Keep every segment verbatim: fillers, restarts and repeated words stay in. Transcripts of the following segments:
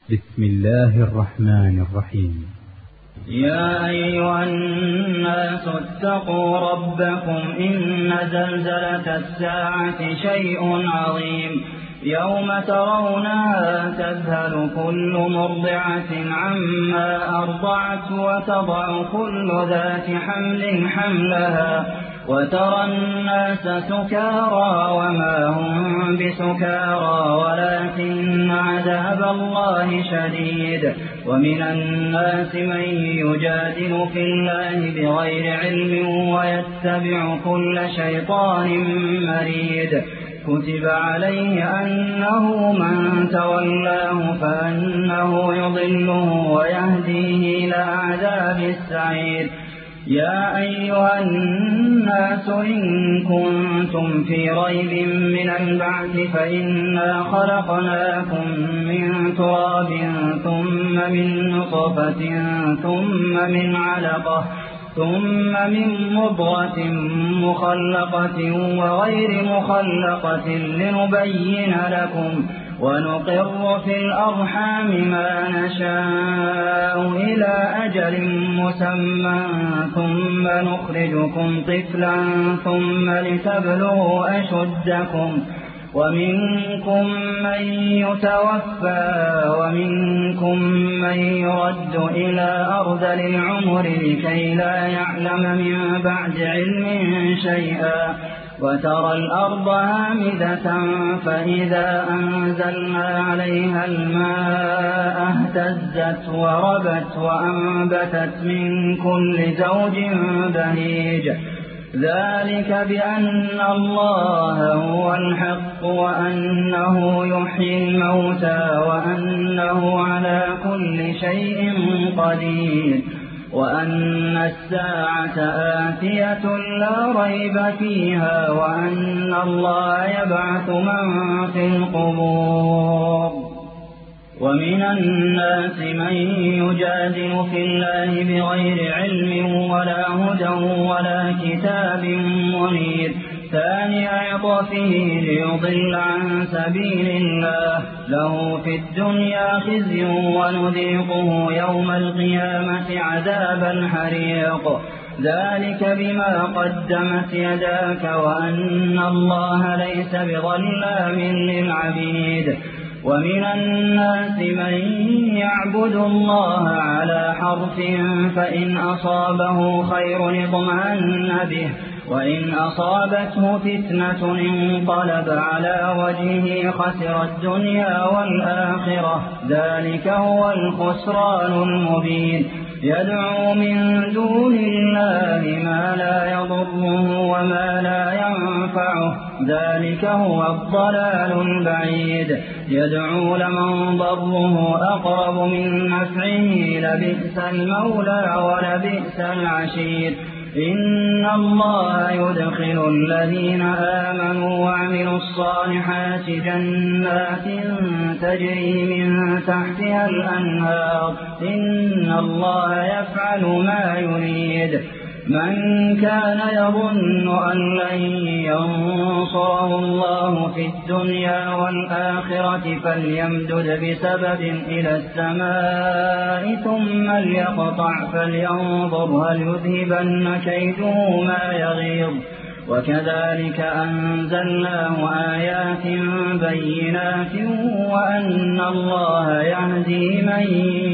بسم الله الرحمن الرحيم. يا أيها الناس اتقوا ربكم إن زلزلة الساعة شيء عظيم يوم ترونها تذهل كل مرضعة عما أرضعت وتضع كل ذات حمل حملها وترى الناس سكارى وما هم بسكارى ولكن عذاب الله شديد. ومن الناس من يجادل في الله بغير علم ويتبع كل شيطان مريد. كتب عليه أنه من تولاه فأنه يضله ويهديه إلى عذاب السعير. يا أيها الناس إن كنتم في ريب من البعث فإنا خلقناكم من تراب ثم من نطفة ثم من علقة ثم من مضغة مخلقة وغير مخلقة لنبين لكم ونقر في الأرحام ما نشاء إلى أجل مسمى ثم نخرجكم طفلا ثم لتبلغوا أشدكم ومنكم من يتوفى ومنكم من يرد إلى أرذل العمر لكي لا يعلم من بعد علم شيئا. وترى الأرض هامدة فإذا أنزلنا عليها الماء اهتزت وربت وأنبتت من كل زوج بهيج. ذلك بأن الله هو الحق وأنه يحيي الموتى وأنه على كل شيء قدير وأن الساعة آتية لا ريب فيها وأن الله يبعث من في القبور. ومن الناس من يجادل في الله بغير علم ولا هدى ولا كتاب منير. ثاني عطفه ليضل عن سبيل الله له في الدنيا خزي ونذيقه يوم القيامة عذاب الحريق. ذلك بما قدمت يداك وأن الله ليس بظلام للعبيد. ومن الناس من يعبد الله على حرف فإن أصابه خير اطمأن به وإن أصابته فتنة انقلب على وجهه خسر الدنيا والآخرة. ذلك هو الخسران المبين. يدعو من دون الله ما لا يضره وما لا ينفعه. ذلك هو الضلال البعيد. يدعو لمن ضره أقرب من نفعه لبئس المولى ولبئس العشير. إن الله يدخل الذين آمنوا وعملوا الصالحات جنات تجري من تحتها الأنهار. إن الله يفعل ما يريد. من كان يظن أن لن ينصره الله في الدنيا والآخرة فليمدد بسبب إلى السماء ثم ليقطع فلينظر هل يذهبن كيده ما يغيظ. وكذلك أنزلناه آيات بينات وأن الله يهدي من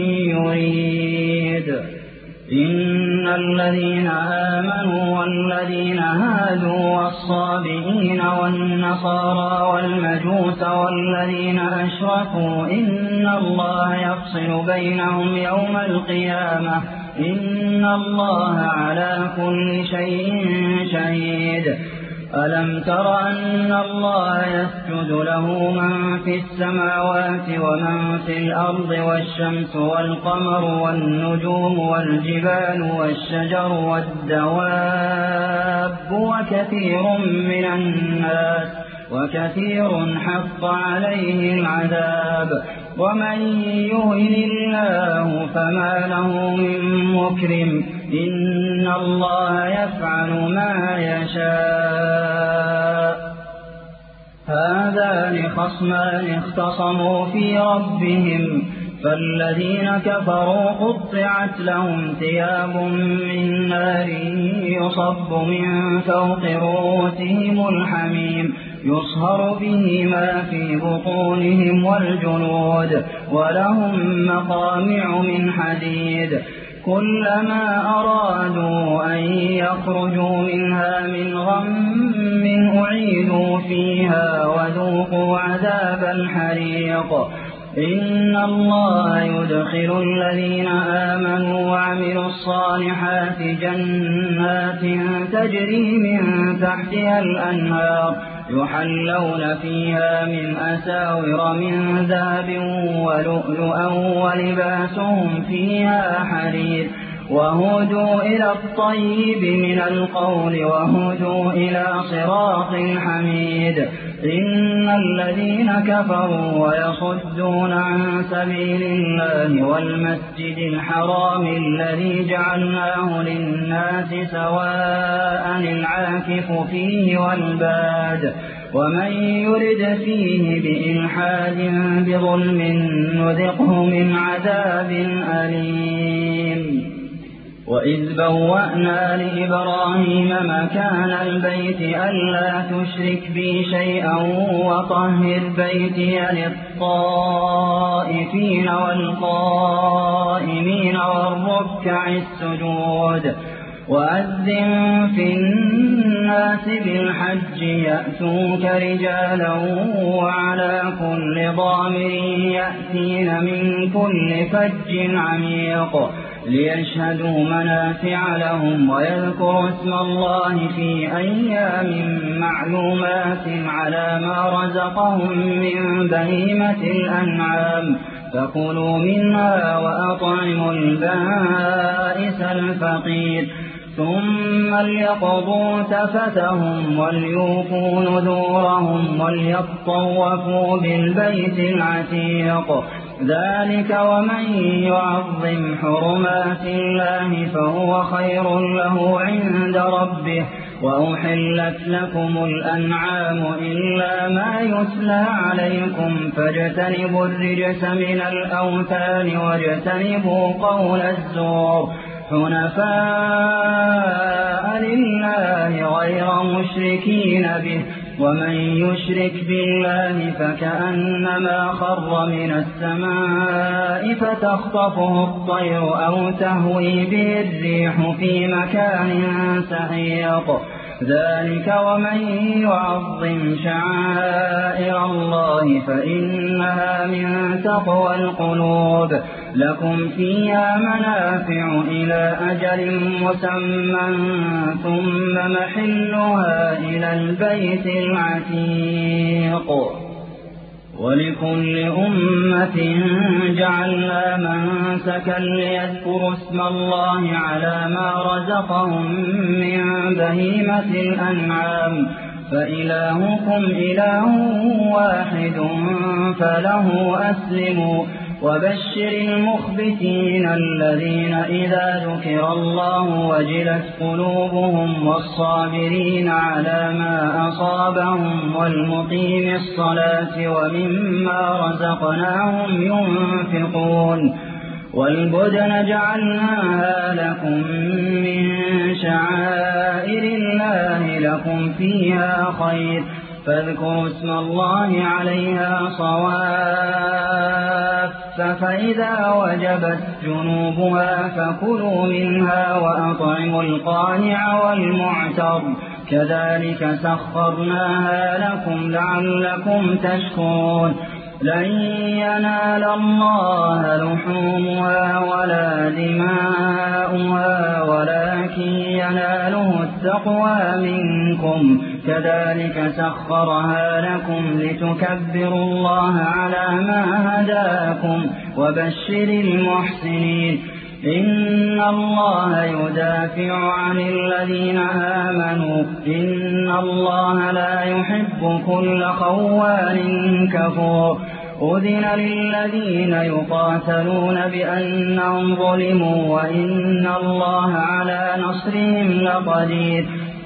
يريد. إن الذين آمنوا والذين هادوا والصابئين والنصارى والمجوس والذين أشركوا إن الله يفصل بينهم يوم القيامة. إن الله على كل شيء شهيد. ألم تر أن الله يسجد له من في السماوات ومن في الأرض والشمس والقمر والنجوم والجبال والشجر والدواب وكثير من الناس وكثير حق عليه العذاب. ومن يهن الله فما له من مكرم. إن الله يفعل ما يشاء. هذان خصمان اختصموا في ربهم فالذين كفروا قطعت لهم ثياب من نار يصب من فوق رؤوسهم الحميم يصهر به ما في بطونهم والجلود ولهم مقامع من حديد كلما أرادوا أن يخرجوا منها من غم أعيدوا فيها وذوقوا عذاب الحريق إن الله يدخل الذين آمنوا وعملوا الصالحات جنات تجري من تحتها الأنهار يحلون فيها من أساور من ذهب ولؤلؤا ولباسهم فيها حرير وهدوا إلى الطيب من القول وهدوا إلى صراط الحميد إن الذين كفروا ويصدون عن سبيل الله والمسجد الحرام الذي جعلناه للناس سواء العاكف فيه والباد ومن يرد فيه بإلحاد بظلم نذقه من عذاب أليم وإذ بوأنا لإبراهيم مكان البيت ألا تشرك بي شيئا وطهر بيتي للطائفين والقائمين والركع السجود وأذن في الناس بالحج يأتوك رجالا وعلى كل ضامر يأتين من كل فج عميق ليشهدوا منافع لهم ويذكروا اسم الله في أيام معلومات على ما رزقهم من بهيمة الأنعام فكلوا منها وأطعموا البائس الفقير ثم ليقضوا تفتهم وليوفوا نذورهم وليطوفوا بالبيت العتيق ذلك ومن يعظم حرمات الله فهو خير له عند ربه وأحلت لكم الأنعام إلا ما يتلى عليكم فاجتنبوا الرجس من الأوثان واجتنبوا قول الزور حنفاء لله غير مشركين به ومن يشرك بالله فكأنما خر من السماء فتخطفه الطير أو تهوي به الريح في مكان سحيق ذلك ومن يعظم شعائر الله فإنها من تقوى القلوب لكم فيها منافع إلى أجل مسمى ثم محلها إلى البيت العتيق ولكل أمة جعلنا منسكا ليذكروا اسم الله على ما رزقهم من بهيمة الأنعام فإلهكم إله واحد فله أسلموا وبشر المخبتين الذين إذا ذكر الله وجلت قلوبهم والصابرين على ما أصابهم والمقيم الصلاة ومما رزقناهم ينفقون والبدن جعلناها لكم من شعائر الله لكم فيها خير فاذكروا اسم الله عليها صواف فإذا وجبت جنوبها فكلوا منها وأطعموا القانع والمعتر كذلك سخرناها لكم لعلكم تشكرون لن ينال الله لحومها ولا دماؤها ولكن يناله التقوى منكم كذلك سخرها لكم لتكبروا الله على ما هداكم وبشر المحسنين إن الله يدافع عن الذين آمنوا إن الله لا يحب كل خوان كفور أذن للذين يقاتلون بأنهم ظلموا وإن الله على نصرهم لقدير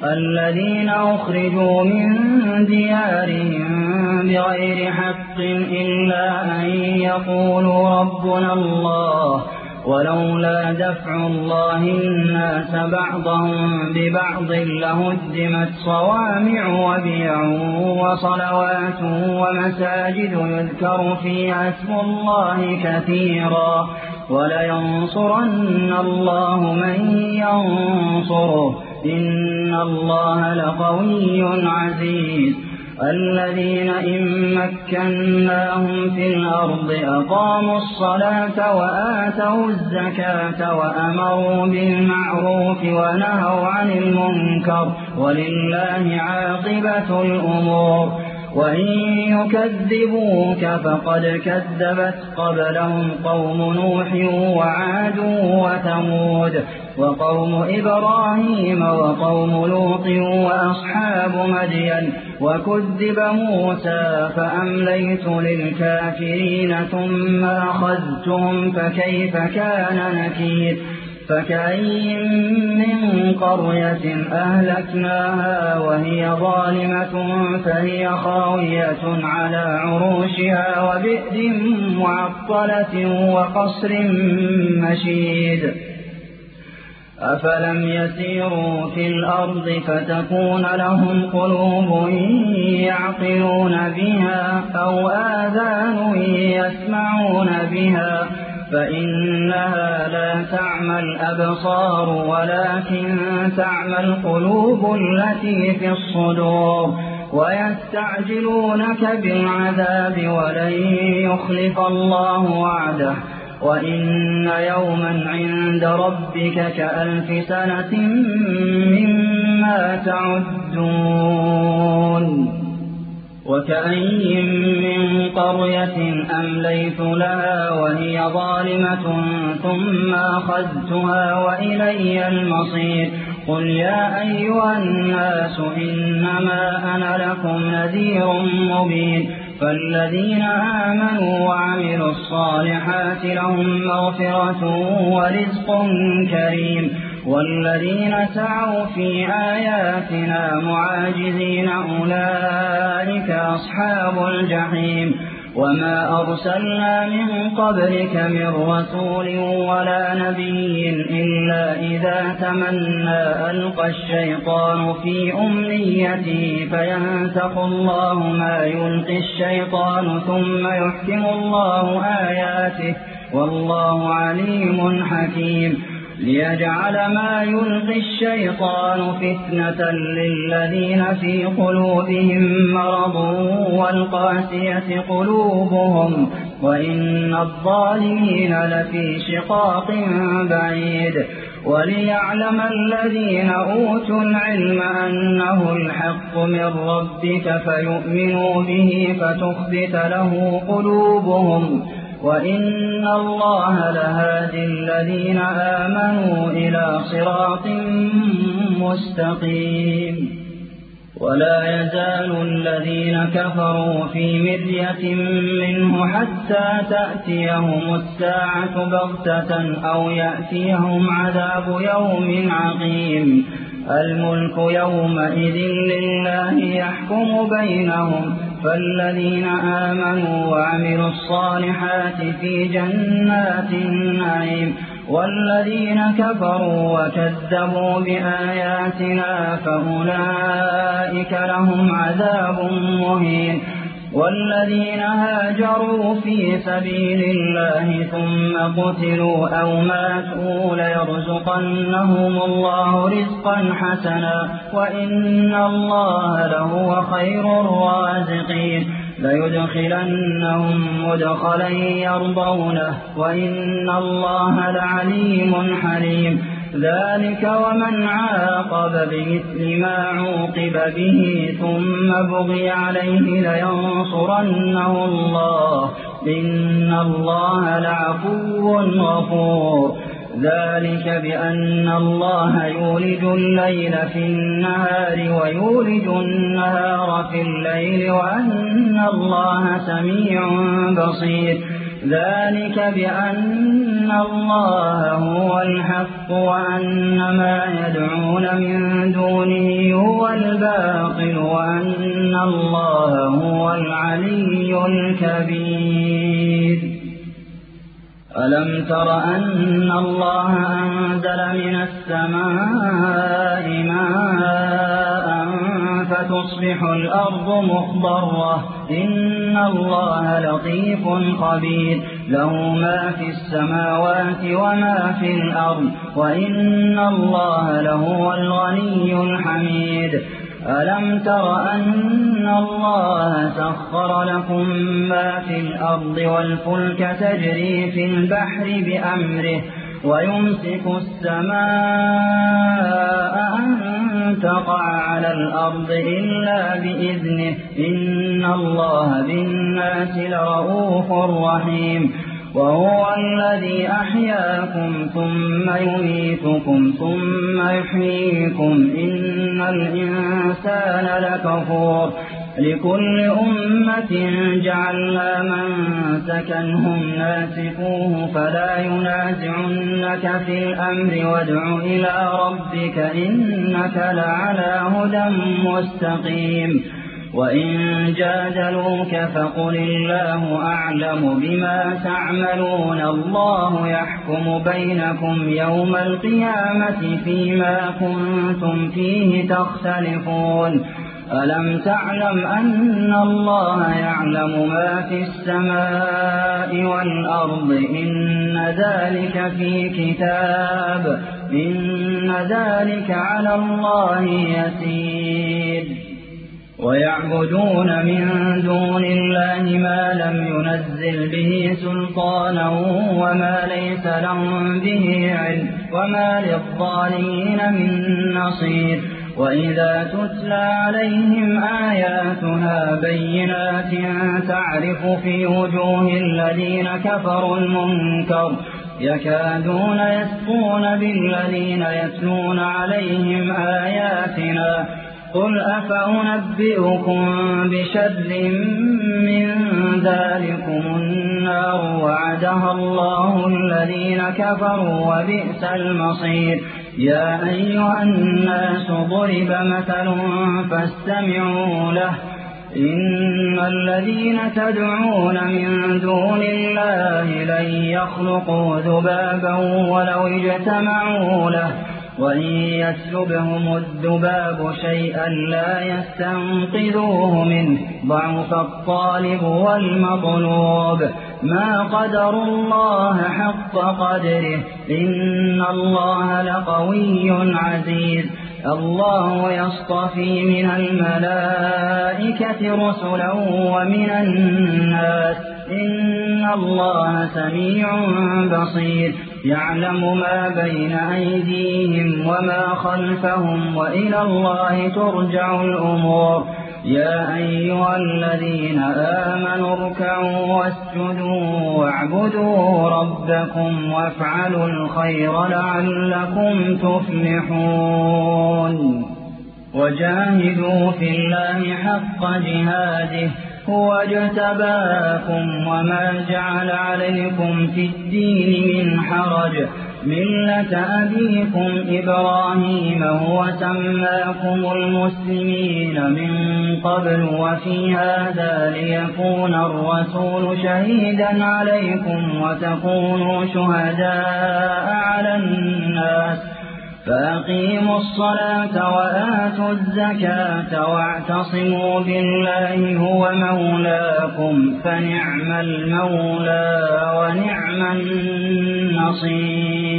الذين أخرجوا من ديارهم بغير حق إلا أن يقولوا ربنا الله ولولا دفع الله الناس بعضهم ببعض لهدمت صوامع وبيع وصلوات ومساجد يذكر فيها اسم الله كثيرا ولينصرن الله من ينصره إن الله لقوي عزيز الذين إن مكناهم في الأرض أقاموا الصلاة وآتوا الزكاة وأمروا بالمعروف ونهوا عن المنكر ولله عاقبة الأمور وإن يكذبوك فقد كذبت قبلهم قوم نوح وعاد وثمود وقوم إبراهيم وقوم لوط وأصحاب مدين وكذب موسى فأمليت للكافرين ثم أخذتهم فكيف كان نكير فكأين من قرية أهلكناها وهي ظالمة فهي خاوية على عروشها وبئر معطلة وقصر مشيد أفلم يسيروا في الأرض فتكون لهم قلوب يعقلون بها أو آذان يسمعون بها فإنها لا تعمى الأبصار ولكن تعمى القلوب التي في الصدور ويستعجلونك بالعذاب ولن يخلف الله وعده وإن يوما عند ربك كألف سنة مما تعدون وكأين من قرية أمليت لها وهي ظالمة ثم أخذتها وإلي المصير قل يا أيها الناس إنما أنا لكم نذير مبين فالذين آمنوا وعملوا الصالحات لهم مغفرة ورزق كريم والذين سعوا في آياتنا معاجزين أولئك أصحاب الجحيم وما أرسلنا من قبلك من رسول ولا نبي إلا إذا تمنى ألقى الشيطان في أمنيته فينسخ الله ما يلقي الشيطان ثم يحكم الله آياته والله عليم حكيم ليجعل ما يلقي الشيطان فتنة للذين في قلوبهم مرض والقاسية قلوبهم وإن الظالمين لفي شقاق بعيد وليعلم الذين أوتوا العلم أنه الحق من ربك فيؤمنوا به فتخبت له قلوبهم وإن الله لهادي الذين آمنوا إلى صراط مستقيم ولا يزال الذين كفروا في مرية منه حتى تأتيهم الساعة بغتة أو يأتيهم عذاب يوم عقيم الملك يومئذ لله يحكم بينهم فالذين آمنوا وعملوا الصالحات في جنات النعيم والذين كفروا وكذبوا بآياتنا فأولئك لهم عذاب مهين والذين هاجروا في سبيل الله ثم قتلوا أو ماتوا ليرزقنهم الله رزقا حسنا وإن الله لهو خير الرازقين ليدخلنهم مدخلا يرضونه وإن الله لعليم حليم ذلك ومن عاقب بمثل ما عوقب به ثم بغي عليه لينصرنه الله إن الله لعفو غفور ذلك بأن الله يولج الليل في النهار ويولج النهار في الليل وأن الله سميع بصير ذلك بأن الله هو الحق وأن ما يدعون من دونه هو الباطل وأن الله هو العلي الكبير. ألم تر أن الله أنزل من السماء ماء فتصبح الأرض مخضرة إن الله لطيف خبير له ما في السماوات وما في الأرض وإن الله لهو الغني الحميد. ألم تر أن الله سخر لكم ما في الأرض والفلك تجري في البحر بأمره ويمسك السماء أن تقع على الأرض إلا بإذنه إن الله بالناس لرؤوف رحيم. وهو الذي أحياكم ثم يميتكم ثم يحييكم إن الإنسان لكفور. لكل أمة جعلنا منسكا هم ناسكوه فلا ينازعنك في الأمر وادع إلى ربك إنك لعلى هدى مستقيم. وإن جادلوك فقل الله أعلم بما تعملون الله يحكم بينكم يوم القيامة فيما كنتم فيه تختلفون. ألم تعلم أن الله يعلم ما في السماء والأرض إن ذلك في كتاب إن ذلك على الله يسير. ويعبدون من دون الله ما لم ينزل به سلطانا وما ليس لهم به علم وما للظالمين من نصير. وإذا تتلى عليهم آياتنا بينات تعرف في وجوه الذين كفروا المنكر يكادون يسطون بالذين يتلون عليهم آياتنا. قل أفأنبئكم بشر من ذلكم النار وعدها الله الذين كفروا وبئس المصير. يا أيها الناس ضرب مثل فاستمعوا له إن الذين تدعون من دون الله لن يخلقوا ذبابا ولو اجتمعوا له وإن يسلبهم الذباب شيئا لا يستنقذوه منه ضعف الطالب والمطلوب. ما قدروا الله حق قدره إن الله لقوي عزيز. الله يصطفي من الملائكة رسلا ومن الناس إن الله سميع بصير. يعلم ما بين أيديهم وما خلفهم وإلى الله ترجع الأمور. يا أيها الذين آمنوا اركعوا واسجدوا واعبدوا ربكم وافعلوا الخير لعلكم تفلحون. وجاهدوا في الله حق جهاده هو اجتباكم وما جعل عليكم في الدين من حرج ملة أبيكم إبراهيم هو سماكم المسلمين من قبل وفي هذا ليكون الرسول شهيدا عليكم وتكونوا شهداء على الناس. فأقيموا الصلاة وآتوا الزكاة واعتصموا بالله هو مولاكم فنعم المولى ونعم النصير.